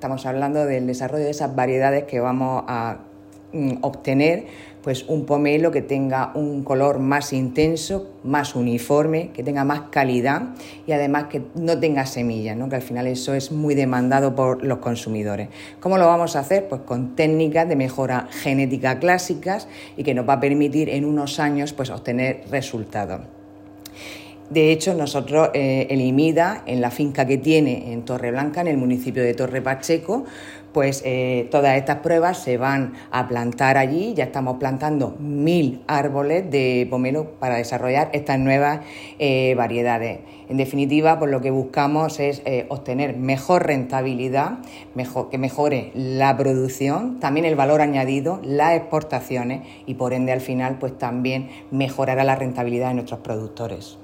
estamos hablando del desarrollo de esas variedades que vamos a obtener pues un pomelo que tenga un color más intenso, más uniforme, que tenga más calidad y además que no tenga semillas, ¿no? Que al final eso es muy demandado por los consumidores. ¿Cómo lo vamos a hacer? Pues con técnicas de mejora genética clásicas y que nos va a permitir en unos años pues obtener resultados. De hecho, nosotros, el IMIDA, en la finca que tiene en Torreblanca, en el municipio de Torre Pacheco, pues todas estas pruebas se van a plantar allí. Ya estamos plantando 1000 árboles de pomelo para desarrollar estas nuevas variedades. En definitiva, pues lo que buscamos es obtener mejor rentabilidad, que mejore la producción, también el valor añadido, las exportaciones y por ende al final pues también mejorará la rentabilidad de nuestros productores.